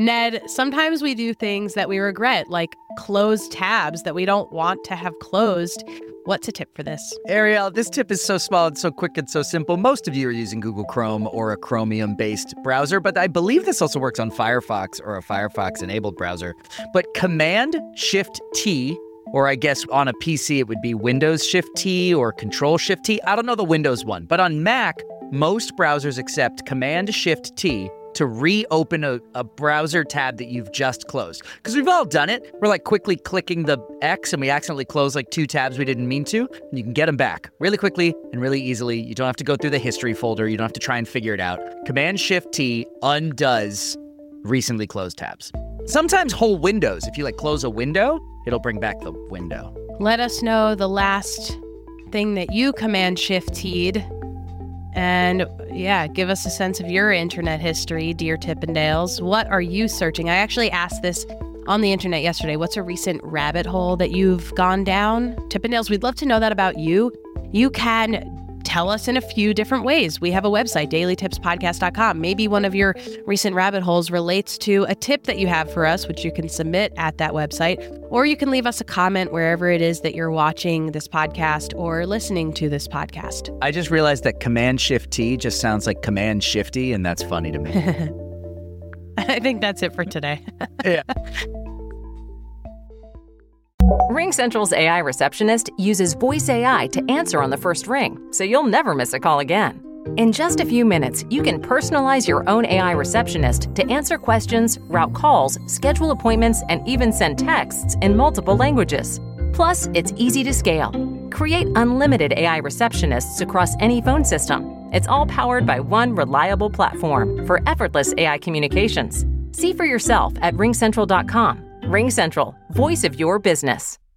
Ned, sometimes we do things that we regret, like close tabs that we don't want to have closed. What's a tip for this? Ariel, this tip is so small and so quick and so simple. Most of you are using Google Chrome or a Chromium-based browser, but I believe this also works on Firefox or a Firefox-enabled browser. But Command-Shift-T, or I guess on a PC it would be Windows-Shift-T or Control-Shift-T. I don't know the Windows one, but on Mac, most browsers accept Command-Shift-T to reopen a browser tab that you've just closed. Because we've all done it. We're like quickly clicking the X and we accidentally close like 2 tabs we didn't mean to. And you can get them back really quickly and really easily. You don't have to go through the history folder. You don't have to try and figure it out. Command-Shift-T undoes recently closed tabs. Sometimes whole windows. If you like close a window, it'll bring back the window. Let us know the last thing that you Command-Shift-T'd. And yeah, give us a sense of your internet history, dear Tippendales. What are you searching? I actually asked this on the internet yesterday. What's a recent rabbit hole that you've gone down? Tippendales, we'd love to know that about you. You can tell us in a few different ways. We have a website, dailytipspodcast.com. Maybe one of your recent rabbit holes relates to a tip that you have for us, which you can submit at that website, or you can leave us a comment wherever it is that you're watching this podcast or listening to this podcast. I just realized that Command-Shift-T just sounds like Command-Shifty, and that's funny to me. I think that's it for today. Yeah. RingCentral's AI receptionist uses voice AI to answer on the first ring, so you'll never miss a call again. In just a few minutes, you can personalize your own AI receptionist to answer questions, route calls, schedule appointments, and even send texts in multiple languages. Plus, it's easy to scale. Create unlimited AI receptionists across any phone system. It's all powered by one reliable platform for effortless AI communications. See for yourself at ringcentral.com. RingCentral, voice of your business.